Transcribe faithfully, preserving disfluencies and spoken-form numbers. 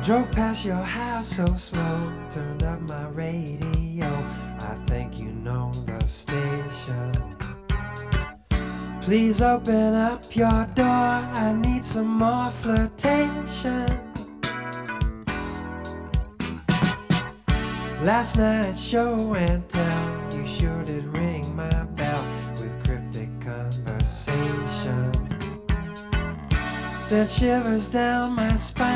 Drove past your house so slow, turned up my radio. I think you know the station. Please open up your door, I need some more flirtation. Last night's show and tell, you sure did ring my bell with cryptic conversation. Sent shivers down my spine.